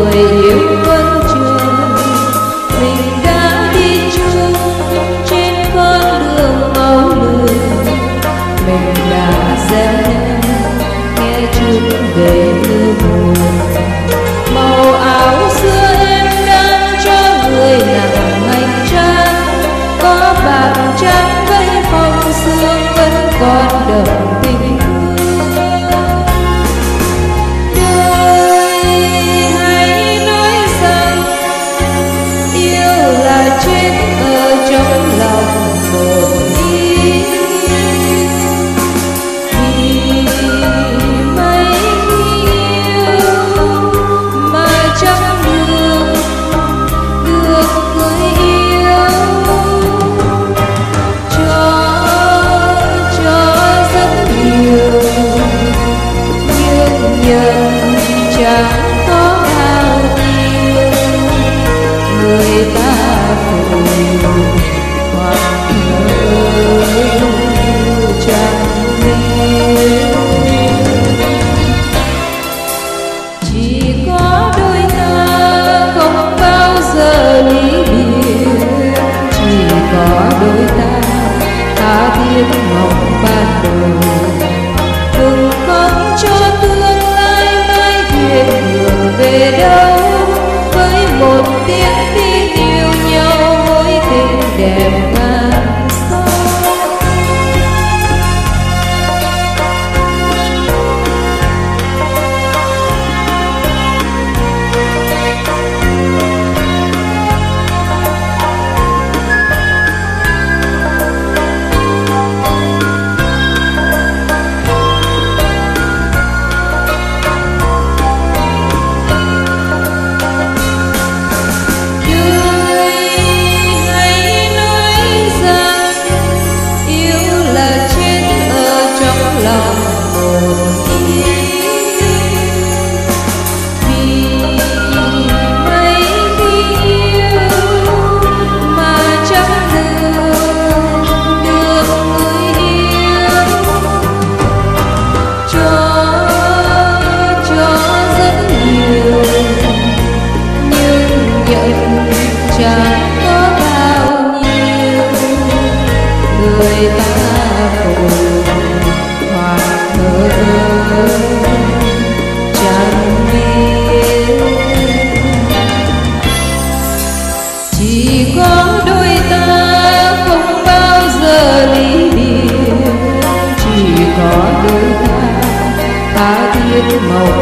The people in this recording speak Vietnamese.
người yêu vẫn chờ. Mình đã đi chung trên con đường máu lửa, mình đã dễ nghe chút về lưu buồn. Màu áo xưa em đang cho người nặng hành trang, có bạc trắng với phong sương vẫn còn đậm tình thương. Đời hãy nói rằng yêu là chết ở trong lòng một ý, vì mấy khi yêu mà chẳng được người yêu. Cho rất nhiều nhưng nhận chẳng có bao nhiêu, người ta vội hoặc thở chẳng biết. Chỉ có đôi ta không bao giờ ly biệt, chỉ có đôi ta tha thiết mộng ban đầu. Đừng không cho tương lai mai thuyền đường về đâu, với một tiếng tin yêu nhau mối tình đẹp ngàn sao. Chẳng có bao nhiêu người ta vội hoặc thở chẳng biết. Chỉ có đôi ta không bao giờ ly biệt, chỉ có đôi ta tha thiết màu